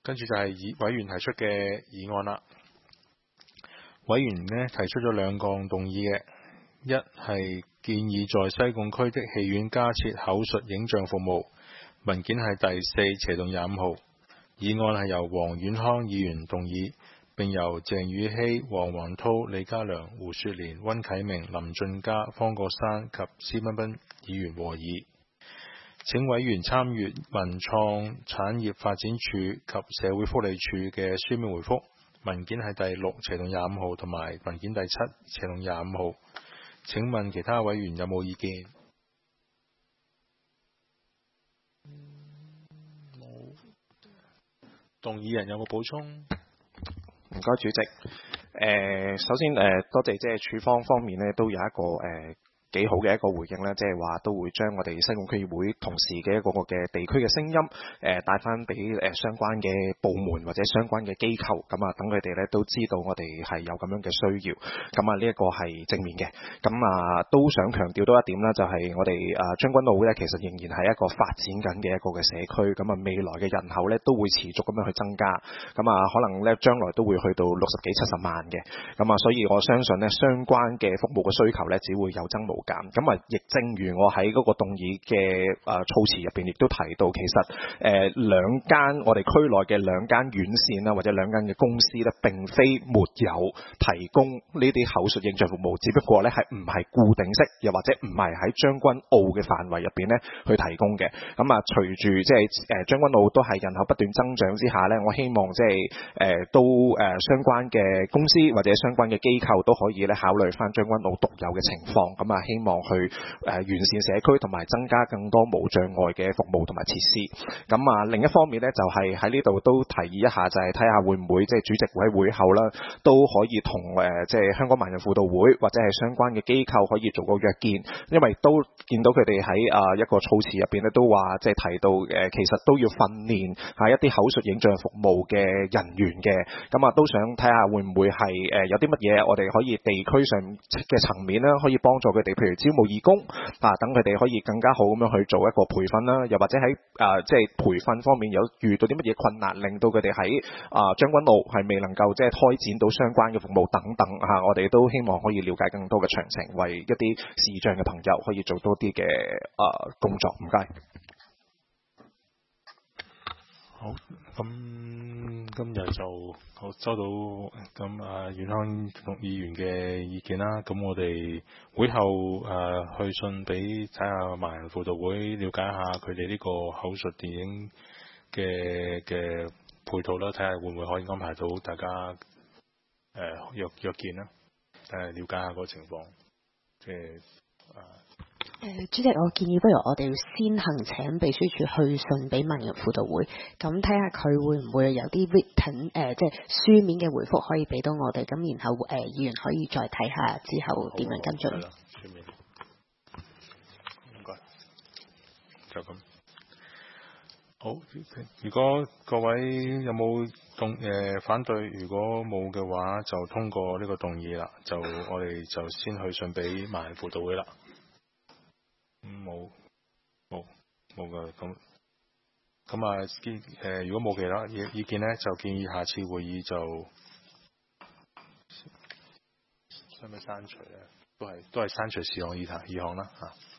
跟住就係委員提出嘅議案啦。委員呢提出咗兩項動議嘅，一係建議在西貢區的戲院加設口述影像服務，文件係第4/25號。議案係由黃遠康議員動議，並由鄭宇希、黃宏濤、李家良、胡雪蓮、溫啟明、林俊嘉、方國珊及施彬彬議員和議。請委員參閱文創產業發展署及社會福利署嘅書面回覆，文件係第6/25號同埋文件第7/25號。請問其他委員有冇意見？冇。動議人有冇補充？ 唔該，主席。首先多謝即係署方方面咧都有一個幾好嘅一個回應啦，即係話都會將我哋西貢區議會同事嘅一個嘅地區嘅聲音帶翻俾相關嘅部門或者相關嘅機構，咁啊等佢哋咧都知道我哋係有咁樣嘅需要，咁啊呢一個係正面嘅。咁啊都想強調多一點啦，就係我哋將軍澳咧其實仍然係一個發展緊嘅一個嘅社區，咁啊未來嘅人口咧都會持續咁樣去增加，咁啊可能咧將來都會去到60幾70萬嘅，咁啊所以我相信咧相關嘅服務嘅需求咧只會有增無減。咁啊，亦正如我喺嗰個動議嘅措辭入邊，亦都提到，其實兩間我哋區內嘅兩間院線啦，或者兩間嘅公司咧，並非沒有提供呢啲口述影像服務，只不過咧係唔係固定式，又或者唔係喺將軍澳嘅範圍入邊咧去提供嘅。咁啊，隨住即係將軍澳都係人口不斷增長之下咧，我希望即係都相關嘅公司或者相關嘅機構都可以咧考慮翻將軍澳獨有嘅情況。咁啊，希望去完善社區同埋增加更多無障礙嘅服務同埋設施。咁啊，另一方面咧就係喺呢度都提議一下，就係睇下會唔會即係主席會喺會後啦，都可以同即係香港盲人輔導會或者係相關嘅機構可以做個約見，因為都見到佢哋喺一個措辭入邊咧都話即係提到其實都要訓練一啲口述影像服務嘅人員嘅。咁啊，都想睇下會唔會係有啲乜嘢我哋可以地區上嘅層面啦，可以幫助佢哋，譬如招募義工等佢哋可以更加好咁樣去做一個培訓啦，又或者喺即係培訓方面有遇到啲乜嘢困難，令到佢哋喺將軍澳係未能夠即係開展到相關嘅服務等等我哋都希望可以了解更多嘅詳情，為一啲視障嘅朋友可以做多啲嘅工作。唔該。 好，咁今日就收到咁遠康議員嘅意見啦。咁我哋會後去信俾睇下盲人輔導會，了解下佢哋呢個口述電影嘅配套啦，睇下會唔會可以安排到大家約見啦，了解下個情況。即係主席，我建議不如我哋先行請秘書處去信俾盲人輔導會，咁睇下佢會唔會有啲 written 即係書面嘅回覆可以俾到我哋，咁然後議員可以再睇下之後點樣跟進。係啦，書面。 唔該，就咁。好，如果各位有冇反對？如果冇嘅話，就通過呢個動議啦。就我哋就先去信俾盲人輔導會啦。冇嘅，咁啊，如果冇其他意見呢，就建議下次會議就使唔使刪除咧？都係刪除事項議項啦嚇。